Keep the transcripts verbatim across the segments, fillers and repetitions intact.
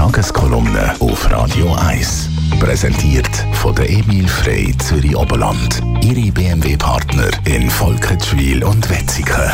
Tageskolumne auf Radio eins. Präsentiert von der Emil Frey Zürich Oberland. Ihre B M W-Partner in Volketschwil und Wetzikon.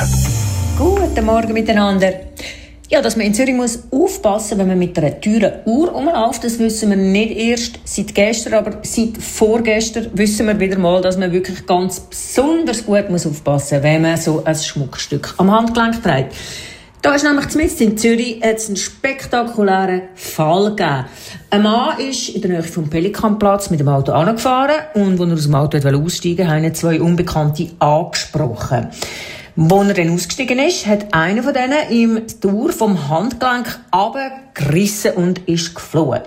Guten Morgen miteinander. Ja, dass man in Zürich muss aufpassen, wenn man mit einer teuren Uhr rumläuft, das wissen wir nicht erst seit gestern, aber seit vorgestern wissen wir wieder mal, dass man wirklich ganz besonders gut muss aufpassen muss, wenn man so ein Schmuckstück am Handgelenk trägt. Da ist nämlich zumindest in Zürich jetzt einen spektakulären Fall gegeben. Ein Mann ist in der Nähe vom Pelikanplatz mit dem Auto angefahren und als er aus dem Auto aussteigen wollte, haben ihn zwei Unbekannte angesprochen. Als er dann ausgestiegen ist, hat einer von denen ihm die Uhr vom Handgelenk runtergerissen und ist geflohen.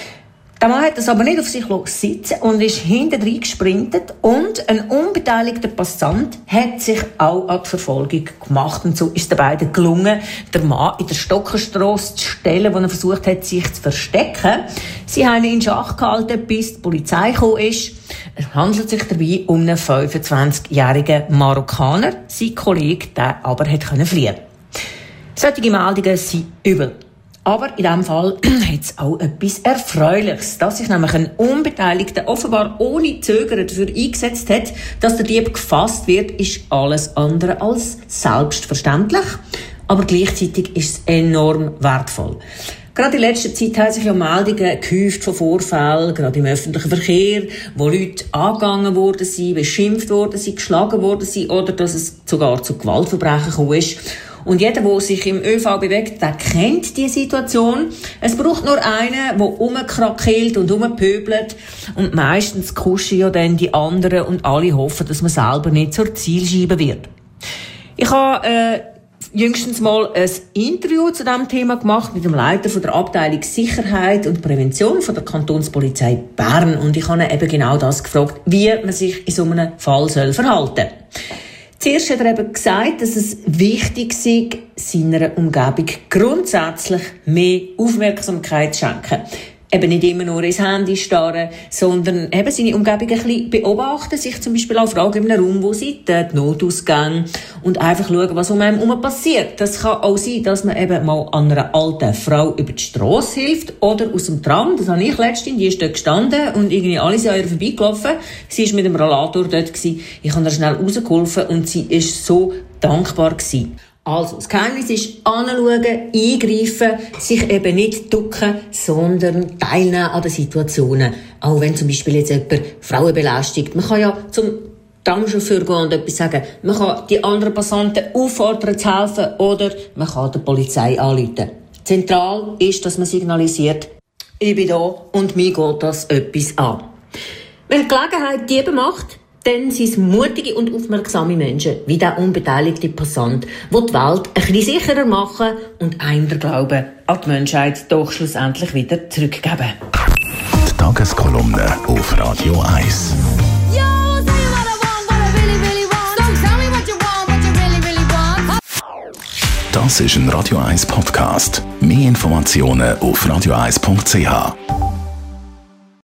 Der Mann hat das aber nicht auf sich sitzen und ist hintendrein gesprintet und ein unbeteiligter Passant hat sich auch an die Verfolgung gemacht. Und so ist es den beiden gelungen, den Mann in der Stockerstrasse zu stellen, wo er versucht hat, sich zu verstecken. Sie haben ihn in Schach gehalten, bis die Polizei gekommen ist. Es handelt sich dabei um einen fünfundzwanzigjährigen Marokkaner. Sein Kollege, der aber hat fliehen können. Solche Meldungen sind übel. Aber in diesem Fall hat es auch etwas Erfreuliches, dass sich nämlich ein Unbeteiligter offenbar ohne Zögern dafür eingesetzt hat, dass der Dieb gefasst wird, ist alles andere als selbstverständlich. Aber gleichzeitig ist es enorm wertvoll. Gerade in letzter Zeit haben sich ja Meldungen gehäuft von Vorfällen, gerade im öffentlichen Verkehr, wo Leute angegangen worden sind, beschimpft worden sind, geschlagen worden sind oder dass es sogar zu Gewaltverbrechen gekommen ist. Und jeder, der sich im ÖV bewegt, der kennt diese Situation. Es braucht nur einen, der rumkrakeelt und rumpöbelt. Und meistens kuschen ja dann die anderen und alle hoffen, dass man selber nicht zur Zielscheibe wird. Ich habe äh, jüngstens mal ein Interview zu diesem Thema gemacht mit dem Leiter von der Abteilung Sicherheit und Prävention von der Kantonspolizei Bern. Und ich habe ihn eben genau das gefragt, wie man sich in so einem Fall soll verhalten soll. Zuerst hat er eben gesagt, dass es wichtig sei, seiner Umgebung grundsätzlich mehr Aufmerksamkeit zu schenken. Eben nicht immer nur ins Handy starren, sondern eben seine Umgebung ein bisschen beobachten, sich zum Beispiel auch fragen in einem Raum, wo sind die Notausgänge und einfach schauen, was um einen herum passiert. Das kann auch sein, dass man eben mal an einer alten Frau über die Strasse hilft oder aus dem Tram. Das habe ich letztens, die ist dort gestanden und irgendwie alle sind an ihr vorbeigelaufen. Sie war mit dem Rollator dort gewesen. Ich habe ihr schnell rausgeholfen und sie war so dankbar gewesen. Also, das Geheimnis ist anschauen, eingreifen, sich eben nicht ducken, sondern teilnehmen an den Situationen. Auch wenn zum Beispiel jetzt jemand Frauen belästigt. Man kann ja zum Tramchauffeur gehen und etwas sagen. Man kann die anderen Passanten auffordern zu helfen oder man kann der Polizei anrufen. Zentral ist, dass man signalisiert, ich bin da und mir geht das etwas an. Wenn die Gelegenheit Diebe macht, dann sind es mutige und aufmerksame Menschen, wie der unbeteiligte Passant, die die Welt ein bisschen sicherer machen und einem den Glauben an die Menschheit doch schlussendlich wieder zurückgeben. Die Tageskolumne auf Radio eins. Das ist ein Radio eins Podcast. Mehr Informationen auf radio eins punkt c h.